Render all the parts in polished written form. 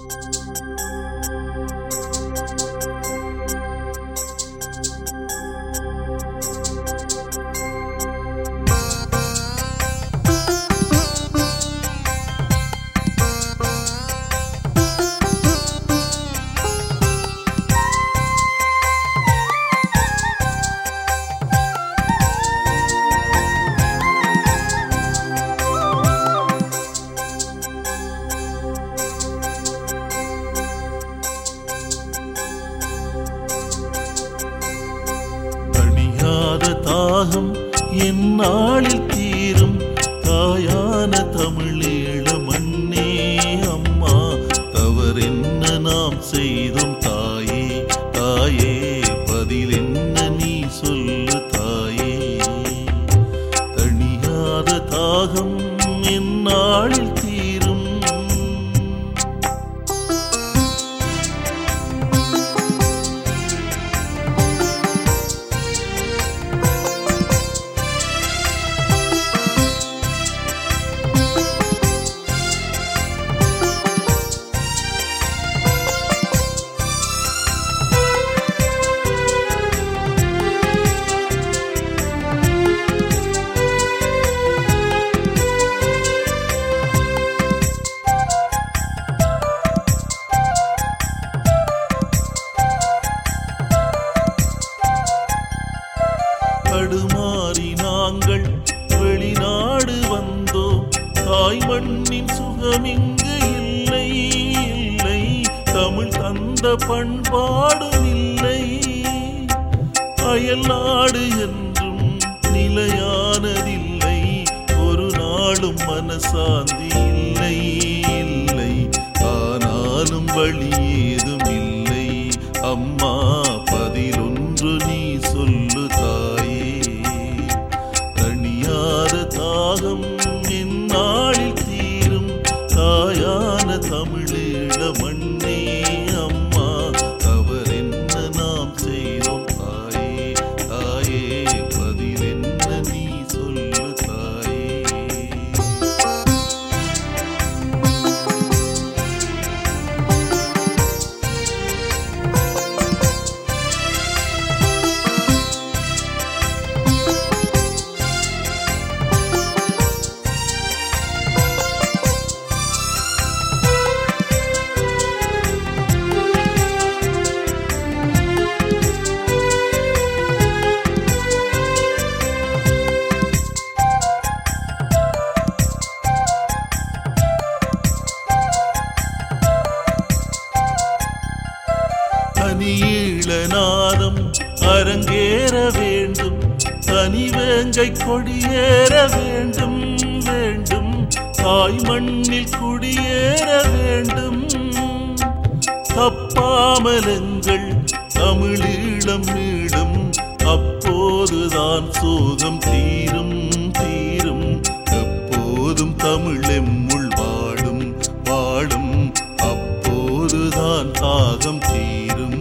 தாகம் எந்நாளில் தீரும் தாயான தமிழீழ மண்ணே அம்மா தவறென்ன நாம் செய்தோம் தாயே தாயே பதில் என்ன நீ சொல்லு தாயே தணியாத தாகம் எந்நாளில் தீரும் தடுமாறி நாங்கள் வெளிநாடு வந்தோம் தாய் மண்ணின் சுகமிங்கு இல்லை இல்லை தமிழ் தந்த பண்பாடும் இல்லை அயல் நாடு என்றும் நிலையானதில்லை ஒரு நாளும் மனசாந்தி இல்லை இல்லை ஆனாலும் வழி ஏதும் இல்லை அம்மா பதிலொன்று நீ சொல்லு தாயே தாகம் எந்நாளில் தீரும் தாயான தமிழீழ மண்ணே அம்மா தவறென்ன நாம் செய்தோம் தாயே தாயே பதில் என்ன நீ சொல்லு தாயே தனியீழநாதம் அரங்கேற வேண்டும் தனிவேங்கை கொடியேற வேண்டும் வேண்டும் தாய் மண்ணில் குடியேற வேண்டும் தப்பாமலங்கள் தமிழீழம் மீடும் அப்போதுதான் சோகம் தீரும் தீரும் எப்போதும் தமிழெம்முள் வாடும் வாடும் அப்போதுதான் தாகம் தீரும்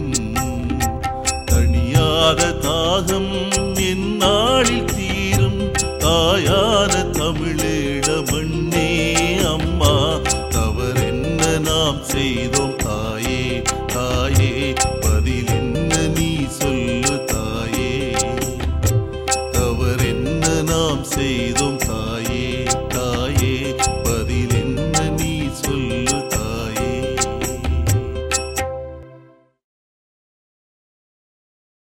தணியாத தாகம் எந்நாளில் தீரும் தாயான தமிழீழ மண்ணே அம்மா தவறென்ன நாம் செய்தோம் தாயே தாயே